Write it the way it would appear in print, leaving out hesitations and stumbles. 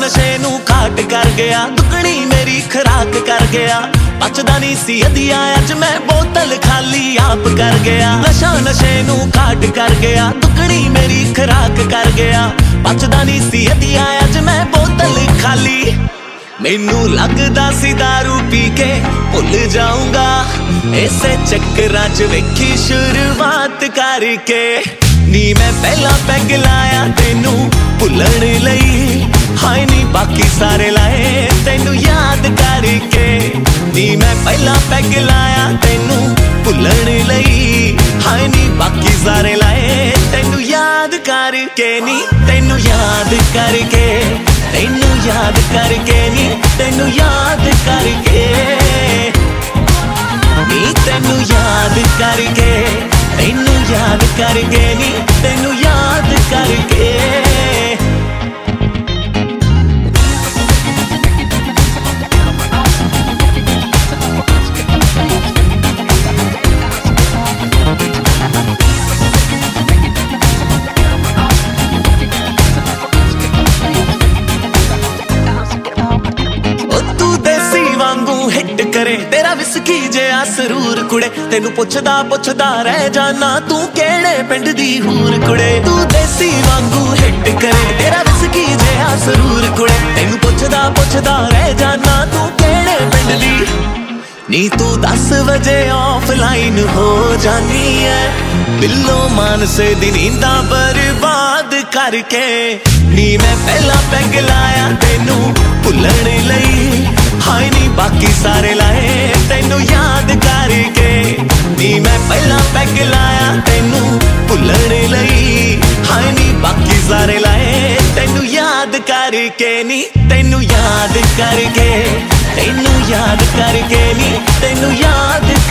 नशे नू घाट कर गया, दुगनी मेरी खुराक कर गया। बचदा नहीं सी अदिया अज मैं बोतल खाली आप कर गया। नशा नशे नू घाट कर गया, दुगनी मेरी खुराक कर गया। बचदा नहीं सी अदिया अज मैं बोतल खाली। मैनू लगदा सी दारू पी के भुल जाऊंगा, इसे चक्करां च वेखी शुरुआत करके। नी मैं पहला पैग लाया तेनू भुलण लई, हाय नी बाकी सारे लाए तेनू याद करके। नी मैं पहला पैग लाया तेनू भुलण लई, हाय नी बाकी सारे लाए तेनू याद करके। नी तेनू याद करके, तेनू याद करके, नी तेनू याद करके। नी तेनू याद करके, तेनू याद करके, नी तेनू याद करके। हिट करे तेरा विस्की जिहा सरूर कुड़े, तेनू पुछदा पुछदा रह जाना तू केड़े पिंड दी हूर कुड़े। तू देसी वांगू हिट करे तेरा विस्की जिहा सरूर कुड़े, तेनू पुछदा पुछदा रह जाना तू केड़े पिंड दी। नी तू 10 बजे ऑफलाइन हो जानी है, बिल्लो मानसे दी नींदा बर्बाद करके। नी मैं पहला पैग लाया तेनू भुलण लई, हाय नी बाकी सारे लाए तेनू याद करके। नी मैं पहला पैग लाया तेनू भुलण लई, हाय नी बाकी सारे लाए तेनू याद करके। नी तेनू याद करके, तेनू याद करके, नी तेनू याद